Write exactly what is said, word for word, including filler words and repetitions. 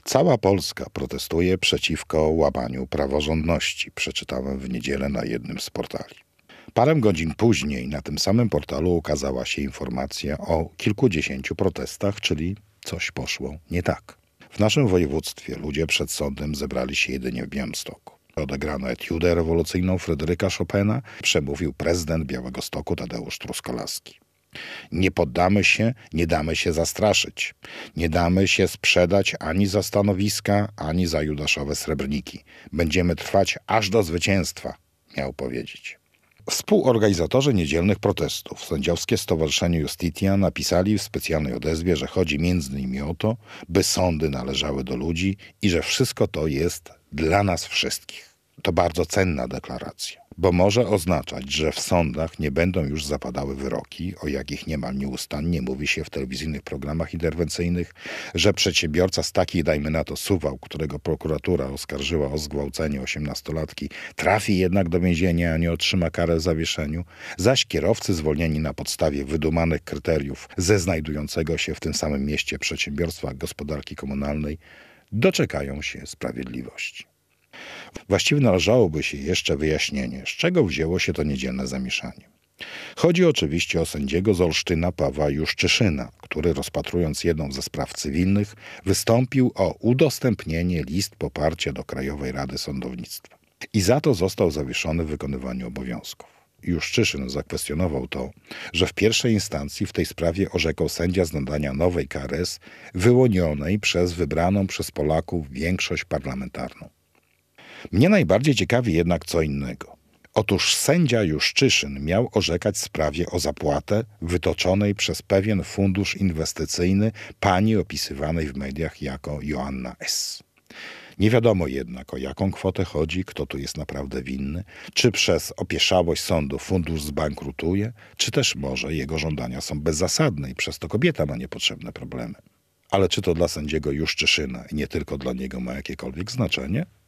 Cała Polska protestuje przeciwko łamaniu praworządności, przeczytałem w niedzielę na jednym z portali. Parę godzin później na tym samym portalu ukazała się informacja o kilkudziesięciu protestach, czyli coś poszło nie tak. W naszym województwie ludzie przed sądem zebrali się jedynie w Białymstoku. Odegrano etiudę rewolucyjną Fryderyka Chopina, przemówił prezydent Białegostoku Tadeusz Truskolaski. Nie poddamy się, nie damy się zastraszyć. Nie damy się sprzedać ani za stanowiska, ani za judaszowe srebrniki. Będziemy trwać aż do zwycięstwa, miał powiedzieć. Współorganizatorzy niedzielnych protestów, sędziowskie Stowarzyszenie Justitia, napisali w specjalnej odezwie, że chodzi między innymi o to, by sądy należały do ludzi i że wszystko to jest dla nas wszystkich. To bardzo cenna deklaracja, bo może oznaczać, że w sądach nie będą już zapadały wyroki, o jakich niemal nieustannie mówi się w telewizyjnych programach interwencyjnych, że przedsiębiorca z takiej, dajmy na to, Suwał, którego prokuratura oskarżyła o zgwałcenie osiemnastolatki, trafi jednak do więzienia, a nie otrzyma karę w zawieszeniu, zaś kierowcy zwolnieni na podstawie wydumanych kryteriów ze znajdującego się w tym samym mieście przedsiębiorstwa gospodarki komunalnej doczekają się sprawiedliwości. Właściwie należałoby się jeszcze wyjaśnienie, z czego wzięło się to niedzielne zamieszanie. Chodzi oczywiście o sędziego z Olsztyna Pawła Juszczyszyna, który rozpatrując jedną ze spraw cywilnych wystąpił o udostępnienie list poparcia do Krajowej Rady Sądownictwa. I za to został zawieszony w wykonywaniu obowiązków. Juszczyszyn zakwestionował to, że w pierwszej instancji w tej sprawie orzekał sędzia z nadania nowej K R S wyłonionej przez wybraną przez Polaków większość parlamentarną. Mnie najbardziej ciekawi jednak co innego. Otóż sędzia Juszczyszyn miał orzekać w sprawie o zapłatę wytoczonej przez pewien fundusz inwestycyjny pani opisywanej w mediach jako Joanna S. Nie wiadomo jednak, o jaką kwotę chodzi, kto tu jest naprawdę winny, czy przez opieszałość sądu fundusz zbankrutuje, czy też może jego żądania są bezzasadne i przez to kobieta ma niepotrzebne problemy. Ale czy to dla sędziego Juszczyszyna i nie tylko dla niego ma jakiekolwiek znaczenie?